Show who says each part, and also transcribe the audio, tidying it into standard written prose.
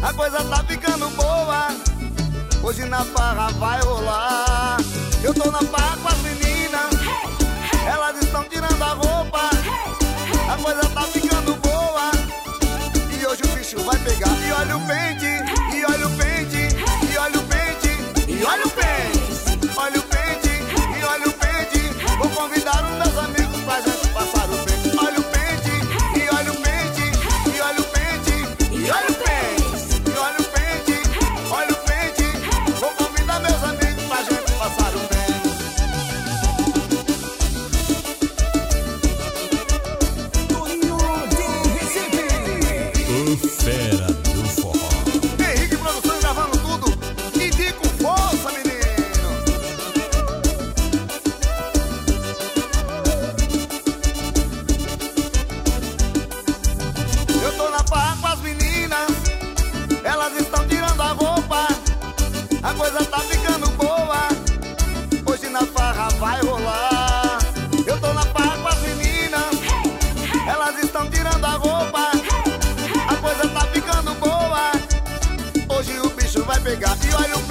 Speaker 1: A coisa tá ficando boa, hoje na farra vai rolar. Eu tô na farra com as meninas, elas estão tirando a roupa. A coisa tá ficando boa, e hoje o bicho vai pegar. E olha o pente, e olha o pente, e olha o pente, e olha o pente. Olha o pente, e olha o pente. Vou convidar os meus amigos pra gente passar o pente. Olha o pente, e olha o pente, e olha o pente, e olha o pente, e olha o pente, olha o pente. Vou convidar meus amigos pra gente passar o pente.
Speaker 2: Toninho de Recife,
Speaker 3: O fera do forró.
Speaker 1: Henrique Produções gravando tudo, e de com força, menino. Eu tô na farra com as meninas, elas estão tirando a roupa. A coisa tá ficando boa, hoje na farra vai rolar. Eu tô na farra com as meninas, elas estão tirando a roupa. A coisa tá ficando boa, hoje o bicho vai pegar. E olha o